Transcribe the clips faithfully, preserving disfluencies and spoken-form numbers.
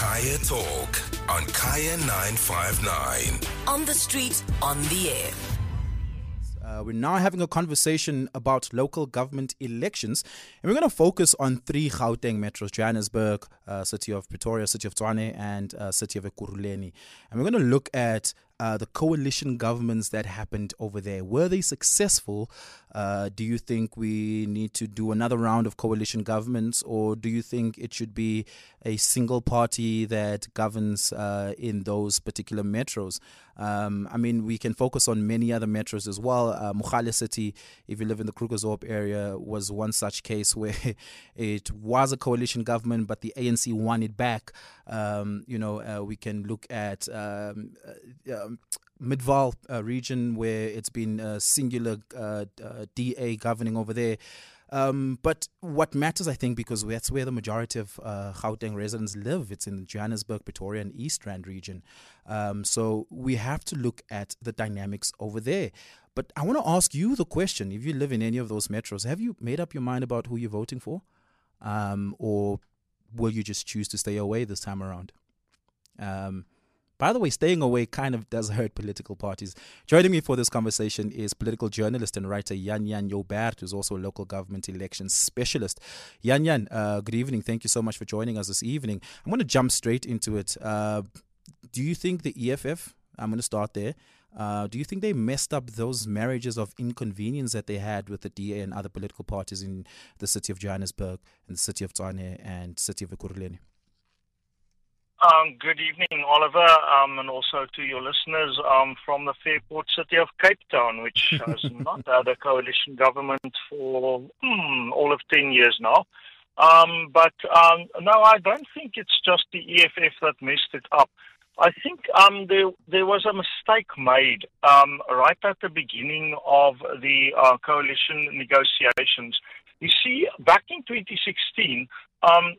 Kaya Talk on Kaya nine five nine. On the street, on the air. Uh, we're now having a conversation about local government elections, and we're going to focus on three Gauteng metros: Johannesburg, uh, city of Pretoria, city of Tshwane, and uh, city of Ekurhuleni. And we're going to look at uh, the coalition governments that happened over there. Were they successful? Uh, do you think we need to do another round of coalition governments, or do you think it should be a single party that governs uh, in those particular metros? Um, I mean, we can focus on many other metros as well. Uh, Mogale City, if you live in the Krugersdorp area, was one such case where it was a coalition government, but the A N C won it back. Um, you know, uh, we can look at um, uh, um, Midvaal uh, region, where it's been a singular uh, uh, D A governing over there. Um, but what matters, I think, because that's where the majority of uh, Gauteng residents live. It's in the Johannesburg, Pretoria, and East Rand region. Um, so we have to look at the dynamics over there. But I want to ask you the question: if you live in any of those metros, have you made up your mind about who you're voting for, um, or will you just choose to stay away this time around? Um, By the way, staying away kind of does hurt political parties. Joining me for this conversation is political journalist and writer Jan Jan Joubert, who's also a local government elections specialist. Jan Jan, uh, good evening. Thank you so much for joining us this evening. I'm going to jump straight into it. Uh, do you think the E F F, I'm going to start there, uh, do you think they messed up those marriages of inconvenience that they had with the D A and other political parties in the city of Johannesburg and the city of Tshwane and city of Ekurhuleni? Um, good evening, Oliver, um, and also to your listeners um, from the Fairport city of Cape Town, which has not had a coalition government for hmm, all of ten years now. Um, but um, no, I don't think it's just the E F F that messed it up. I think um, there there was a mistake made um, right at the beginning of the uh, coalition negotiations. You see, back in twenty sixteen, um,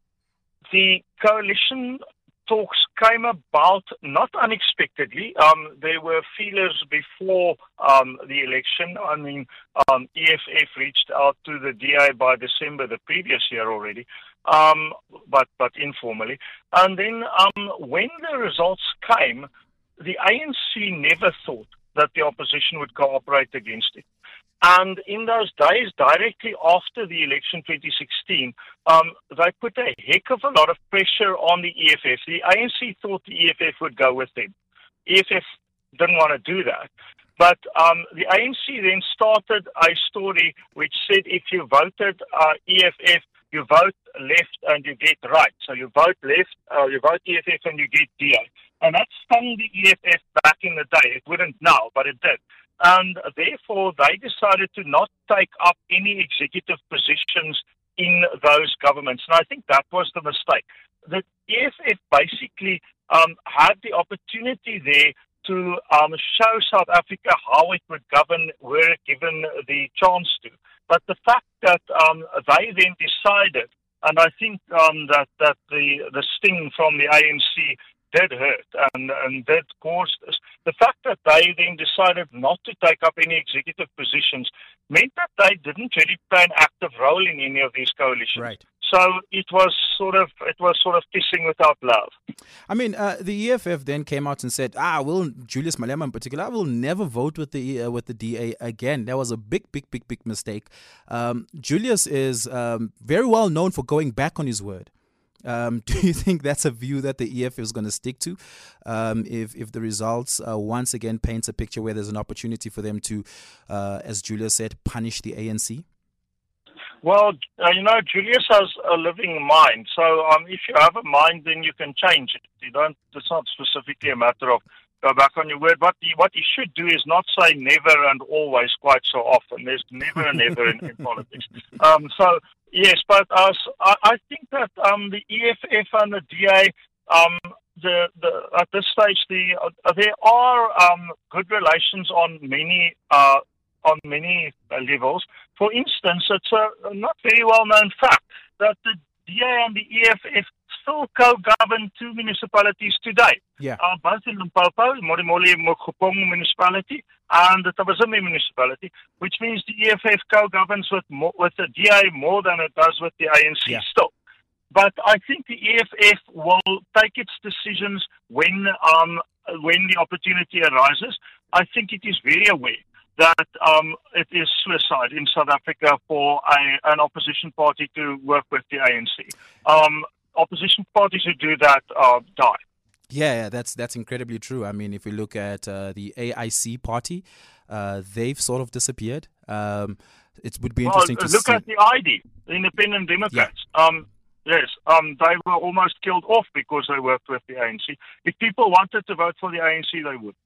the coalition talks came about not unexpectedly. Um, there were feelers before um, the election. I mean, um, E F F reached out to the D A by December the previous year already, um, but but informally. And then um, when the results came, the A N C never thought that the opposition would cooperate against it. And in those days, directly after the election twenty sixteen, um, they put a heck of a lot of pressure on the E F F. The A N C thought the E F F would go with them. E F F didn't want to do that. But um, the A N C then started a story which said if you voted uh, E F F, you vote left and you get right. So you vote left, uh, you vote E F F and you get D A. And that stung the E F F back in the day. It wouldn't now, but it did. And therefore, they decided to not take up any executive positions in those governments. And I think that was the mistake. The E F F basically um, had the opportunity there to um, show South Africa how it would govern were it given the chance to. But the fact that um, they then decided, and I think um, that, that the, the sting from the A N C did hurt and, and did cause this. The fact that they then decided not to take up any executive positions meant that they didn't really play an active role in any of these coalitions. Right. So it was sort of it was sort of kissing without love. I mean, uh, the E F F then came out and said, "Ah, will Julius Malema in particular, I will never vote with the uh, with the D A again." That was a big, big, big, big mistake. Um, Julius is um, very well known for going back on his word. Um, do you think that's a view that the E F F is going to stick to? Um, if if the results uh, once again paints a picture where there's an opportunity for them to, uh, as Julius said, punish the A N C? Well, uh, you know, Julius has a living mind. So um, if you have a mind, then you can change it. You don't. It's not specifically a matter of go back on your word. What he, what he should do is not say never and always quite so often. There's never and never in, in politics. Um, so. Yes, but uh, I, I think that um, the E F F and the D A, um, the, the, at this stage, the, uh, there are um, good relations on many uh, on many uh, levels. For instance, it's a not very well known fact that the D A and the E F F still co-govern two municipalities today. Yeah. Uh, both in Limpopo, Modimolle Mokgopong municipality, and the Thabazimbi municipality, which means the E F F co-governs with more, with the D A more than it does with the A N C yeah. still. but I think the E F F will take its decisions when um, when the opportunity arises. I think it is very aware that um, it is suicide in South Africa for a, an opposition party to work with the A N C. Um, opposition parties who do that uh, die. Yeah, yeah, that's that's incredibly true. I mean, if we look at uh, the A I C party, uh, they've sort of disappeared. Um, it would be interesting well, to look see. Look at the I D, the Independent Democrats. Yeah. Um, yes, um, they were almost killed off because they worked with the A N C. If people wanted to vote for the A N C, they would.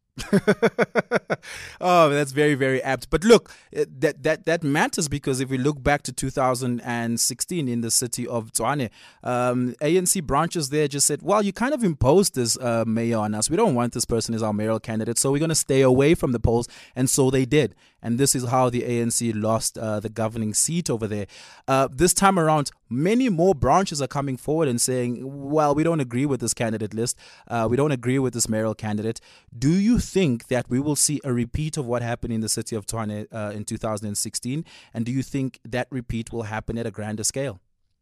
Oh, that's very, very apt. But look, that that that matters, because if we look back to two thousand sixteen in the city of Tshwane, um, A N C branches there just said, well, you kind of imposed this uh, mayor on us. We don't want this person as our mayoral candidate, so we're going to stay away from the polls. And so they did. And this is how the A N C lost uh, the governing seat over there. Uh, this time around, many more branches are coming forward and saying, well, we don't agree with this candidate list. Uh, we don't agree with this mayoral candidate. Do you think that we will see a repeat of what happened in the city of Tshwane uh, in two thousand sixteen? And do you think that repeat will happen at a grander scale?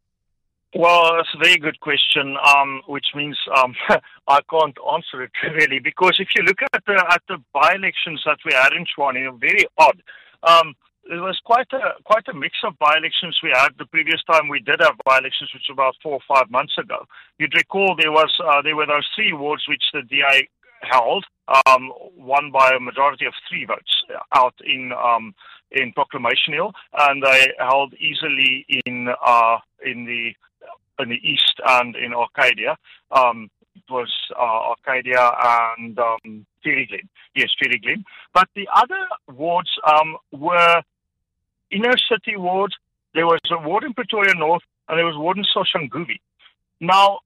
Well, that's a very good question, um, which means um, I can't answer it really, because if you look at the at the by-elections that we had in Tshwane, they're very odd. Um, It was quite a quite a mix of by-elections we had the previous time we did have by-elections, which was about four or five months ago. You'd recall there was uh, there were those three wards which the D A held, um, won by a majority of three votes out in um, in Proclamation Hill, and they held easily in uh, in the in the east and in Arcadia. Um, it was uh, Arcadia and um, Ferry Glen. Yes, Ferry Glen. But the other wards um, were inner city wards. There was a ward in Pretoria North, and there was a ward in Soshanguve. Now,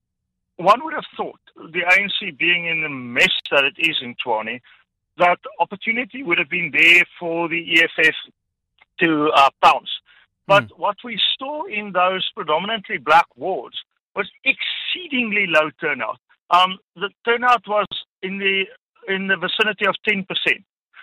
one would have thought, the A N C being in the mess that it is in Tshwane, that opportunity would have been there for the E F F to uh, pounce. But mm. what we saw in those predominantly black wards was exceedingly low turnout. Um, the turnout was in the in the vicinity of ten percent.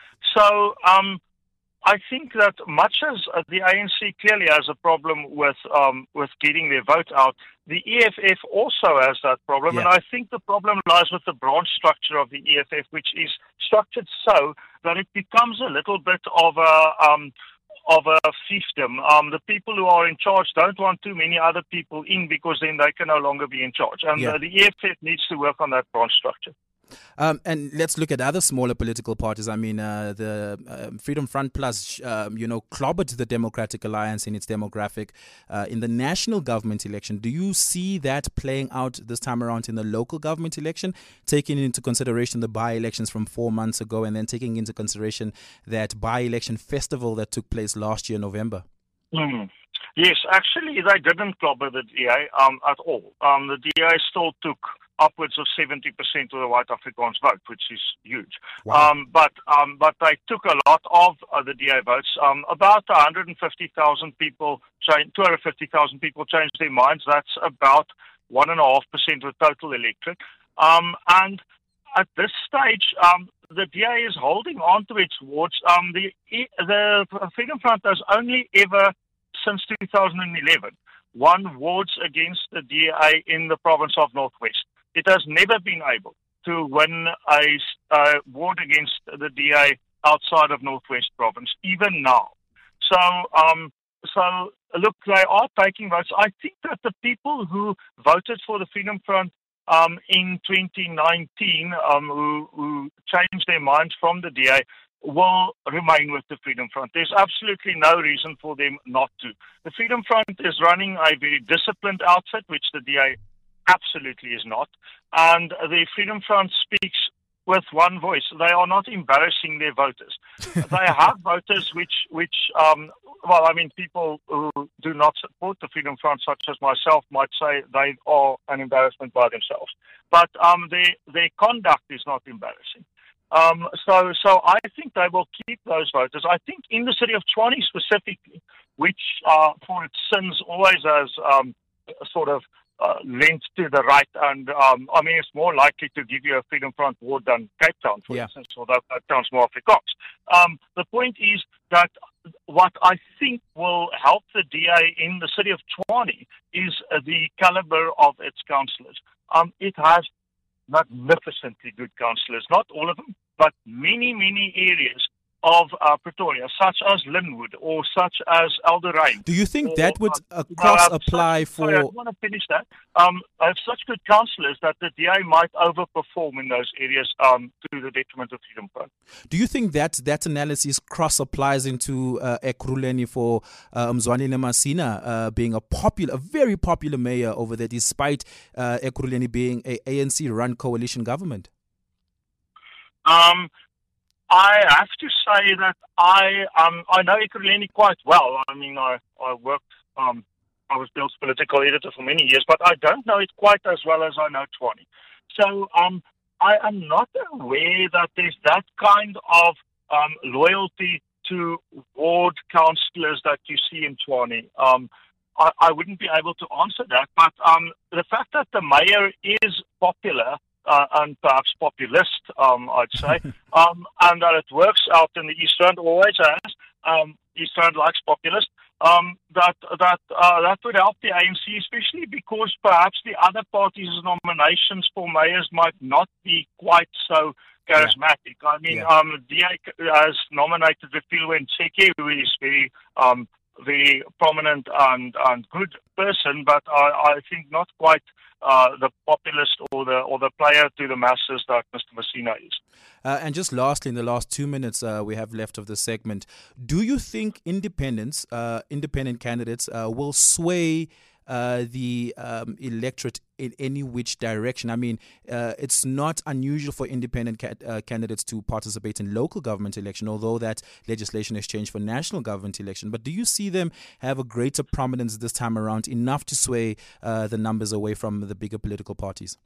So um, I think that much as uh, the A N C clearly has a problem with um, with getting their vote out, the E F F also has that problem. Yeah. And I think the problem lies with the branch structure of the E F F, which is structured so that it becomes a little bit of a um, of a fiefdom. Um, the people who are in charge don't want too many other people in, because then they can no longer be in charge. And yeah. uh, the E F F needs to work on that branch structure. Um, and let's look at other smaller political parties. I mean, uh, the uh, Freedom Front Plus, um, you know, clobbered the Democratic Alliance in its demographic uh, in the national government election. Do you see that playing out this time around in the local government election, taking into consideration the by-elections from four months ago, and then taking into consideration that by-election festival that took place last year in November? Mm. Yes, actually, they didn't clobber the D A um, at all. Um, the D A still took upwards of seventy percent of the white Afrikaans vote, which is huge. Wow. Um, but um, but they took a lot of uh, the D A votes. Um, about one hundred fifty thousand people, two hundred fifty thousand people changed their minds. That's about one point five percent of the total electorate. Um, and at this stage, um, the D A is holding on to its wards. Um, the, the Freedom Front has only ever, since two thousand eleven, won wards against the D A in the province of Northwest. It has never been able to win a, a ward against the D A outside of Northwest province, even now. So, um, so look, they are taking votes. I think that the people who voted for the Freedom Front um, in twenty nineteen, um, who, who changed their minds from the D A, will remain with the Freedom Front. There's absolutely no reason for them not to. The Freedom Front is running a very disciplined outfit, which the D A absolutely is not. And the Freedom Front speaks with one voice. They are not embarrassing their voters. They have voters which, which um, well, I mean, people who do not support the Freedom Front, such as myself, might say they are an embarrassment by themselves. But um, their, their conduct is not embarrassing. Um, so, so I think they will keep those voters. I think in the city of Tshwane specifically, which uh, for its sins always has um, sort of uh, lent to the right, and um, I mean, it's more likely to give you a Freedom Front ward than Cape Town, for yeah. instance, although Cape Town's more Afrikaans. Um, the point is that what I think will help the D A in the city of Tshwane is uh, the caliber of its councillors. Um, it has magnificently good councillors, not all of them, but many, many areas of uh, Pretoria, such as Linwood or such as Eldorado. Do you think or, that would uh, across you know, apply such, for... Sorry, I want to finish that. Um, I have such good councillors that the D A might overperform in those areas um, to the detriment of Freedom Park. Do you think that that analysis cross-applies into uh, Ekurhuleni for uh, Mzwanele Masina uh, being a popular, a very popular mayor over there, despite uh, Ekurhuleni being a A N C-run coalition government? Um... I have to say that I um I know Ekurhuleni quite well. I mean, I I worked um I was Bill's political editor for many years, but I don't know it quite as well as I know Tshwane. So um I am not aware that there's that kind of um loyalty to ward councillors that you see in Tshwane. Um, I, I wouldn't be able to answer that, but um the fact that the mayor is popular. Uh, and perhaps populist, um, I'd say, um, and that it works out in the East Rand, always has. Um, East Rand likes populist. Um, that that uh, that would help the A N C, especially because perhaps the other parties' nominations for mayors might not be quite so charismatic. Yeah. I mean, yeah. um, D A has nominated Refilwe Ntseke, who is very um, very prominent and, and good person, but I, I think not quite uh, the populist or the or the player to the masses that Mister Masina is. Uh, and just lastly, in the last two minutes uh, we have left of the segment, do you think independents, uh, independent candidates uh, will sway Uh, the um, electorate in any which direction? I mean, uh, it's not unusual for independent ca- uh, candidates to participate in local government election, although that legislation has changed for national government election. But do you see them have a greater prominence this time around, enough to sway uh, the numbers away from the bigger political parties?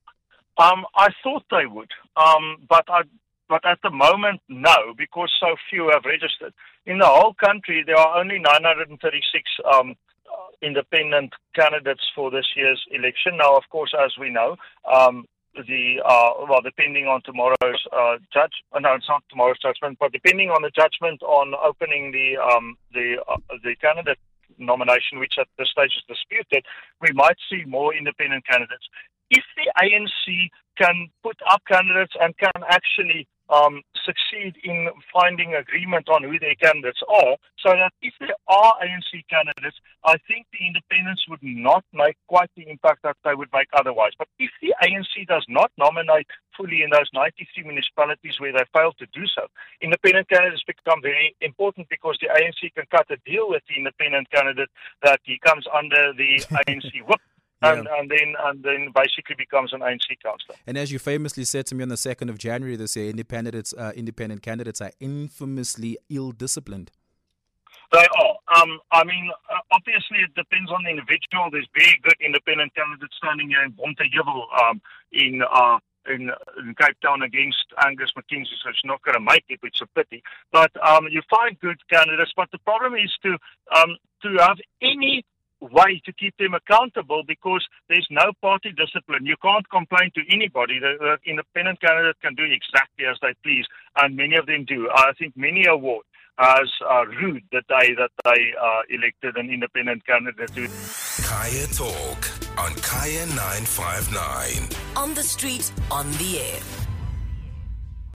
Um, I thought they would, um, but I, but at the moment, no, because so few have registered. In the whole country, there are only nine hundred thirty-six um, independent candidates for this year's election. Now, of course, as we know, um, the uh, well, depending on tomorrow's uh, judge, uh, no, it's not tomorrow's judgment, but depending on the judgment on opening the um, the uh, the candidate nomination, which at this stage is disputed, we might see more independent candidates. If the A N C can put up candidates and can actually um, succeed in finding agreement on who their candidates are, so that if there are A N C candidates, I think the independents would not make quite the impact that they would make otherwise. But if the A N C does not nominate fully in those ninety-three municipalities where they fail to do so, independent candidates become very important, because the A N C can cut a deal with the independent candidate that he comes under the A N C whip. And, yeah. and then and then basically becomes an A N C councillor. And as you famously said to me on the second of January this year, independents, uh, independent candidates are infamously ill-disciplined. They are. Um, I mean, uh, obviously it depends on the individual. There's very good independent candidates standing here in Bonteheuwel um, in, uh, in in Cape Town against Angus McKenzie, so it's not going to make it, which is a pity. But um, you find good candidates, but the problem is to um, to have any way to keep them accountable, because there's no party discipline. You can't complain to anybody. The, the independent candidate can do exactly as they please, and many of them do. I think many a ward has uh, rued the day that they uh, elected an independent candidate. To Kaya Talk on Kaya nine five nine. On the street, on the air.